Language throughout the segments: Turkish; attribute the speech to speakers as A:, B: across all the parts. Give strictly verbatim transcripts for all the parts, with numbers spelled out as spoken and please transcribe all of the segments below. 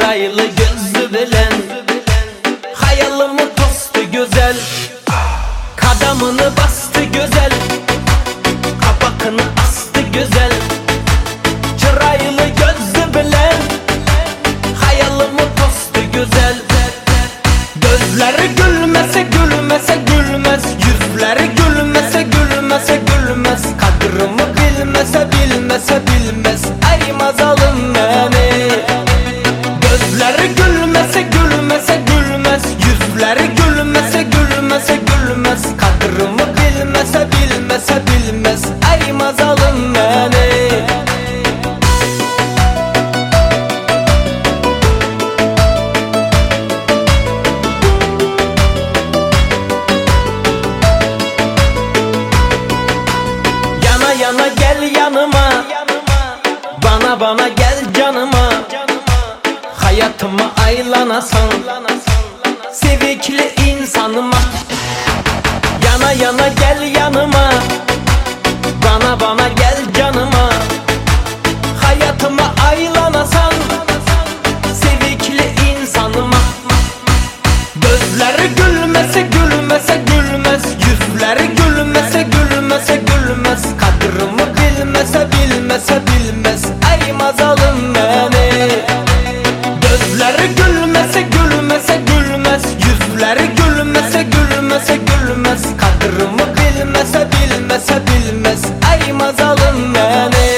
A: çıraylı gözlü bilen, hayalımı tostu güzel, kadamını bastı güzel, kapakını astı güzel. Çıraylı gözlü bilen, hayalımı tostu güzel. Gözleri gülmese gülmese gülmez, yüzleri gülmese gülmese gülmez, kadrımı bilmese bilmese bilmez, ay mazalım beni. Gözleri gülmese gülmese gülmez, yüzleri gülmese gülmese gülmez, kadrımı bilmese bilmese bilmez, ay mazalım beni. Yana yana gel yanıma, bana bana gel canıma, hayatıma aylanasan, sevikli insanıma. Yana yana gel yanıma, bana bana gel canıma, hayatıma aylanasan, sevikli insanıma. Gözleri gülmese gülmese gülmez, yüzleri gülmese gülmese gülmez, kadrımı bilmese bilmese bilmez, ay mazalım beni. Gözleri gülmese gülmese gülmez, yüzleri gülmese gülmese gülmez, kadrımı bilmese bilmese bilmez, ay mazalım beni.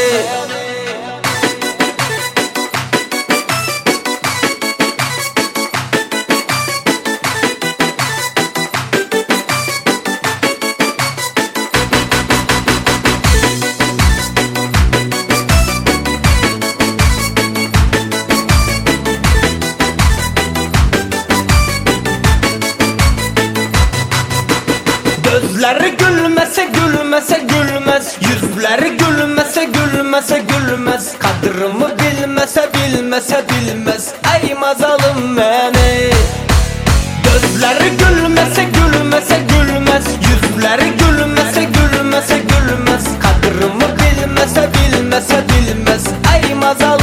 A: Gözleri gülmese gülmese gülmez, yüzleri gülmese gülmese gülmez, kadrımı bilmese bilmese bilmez, ay mazalım beni. Gözleri gülmese gülmese gülmez, yüzleri gülmese gülmese gülmez, kadrımı bilmese bilmese bilmez, ay mazalım.